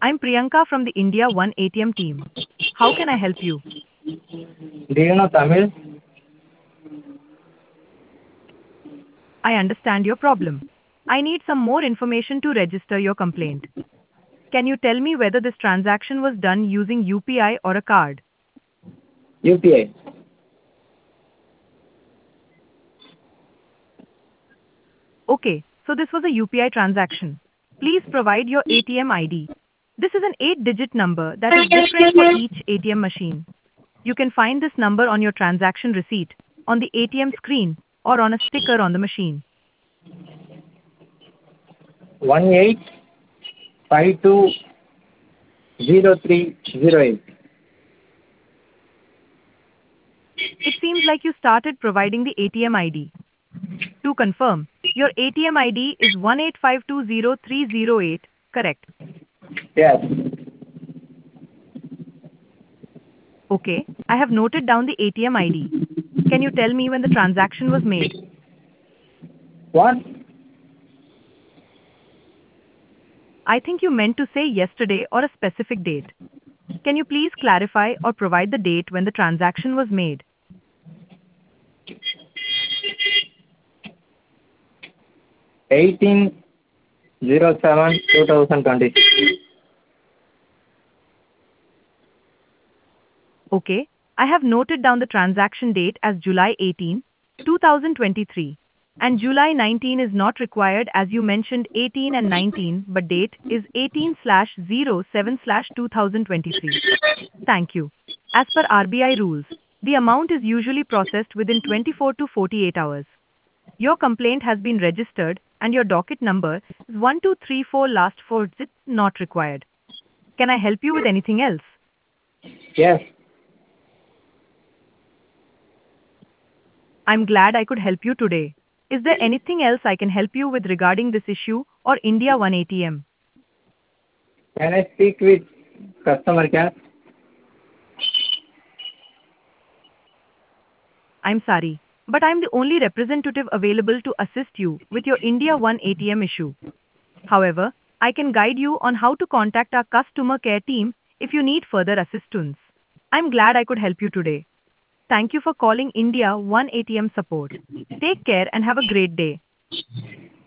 I'm Priyanka from the India One ATM team. How can I help you? Do you know Tamil? I understand your problem. I need some more information to register your complaint. Can you tell me whether this transaction was done using UPI or a card? UPI. Okay, so this was a UPI transaction. Please provide your ATM ID. This is an 8-digit number that is different for each ATM machine. You can find this number on your transaction receipt, on the ATM screen, or on a sticker on the machine. 18520308. It seems like you started providing the ATM ID. To confirm, your ATM ID is 185200308, correct? Yes. Okay, I have noted down the ATM ID. Can you tell me when the transaction was made? What? I think you meant to say yesterday or a specific date. Can you please clarify or provide the date when the transaction was made? 18/07/2026. Okay, I have noted down the transaction date as July 18, 2023. And July 19 is not required as you mentioned 18 and 19, but date is 18/07/2023. Thank you. As per RBI rules, the amount is usually processed within 24 to 48 hours. Your complaint has been registered and your docket number is 1234 last four digits not required. Can I help you with anything else? Yes. I'm glad I could help you today. Is there anything else I can help you with regarding this issue or India One ATM? Can I speak with customer care? I'm sorry, but I'm the only representative available to assist you with your India One ATM issue. However, I can guide you on how to contact our customer care team if you need further assistance. I'm glad I could help you today. Thank you for calling India One ATM support. Take care and have a great day.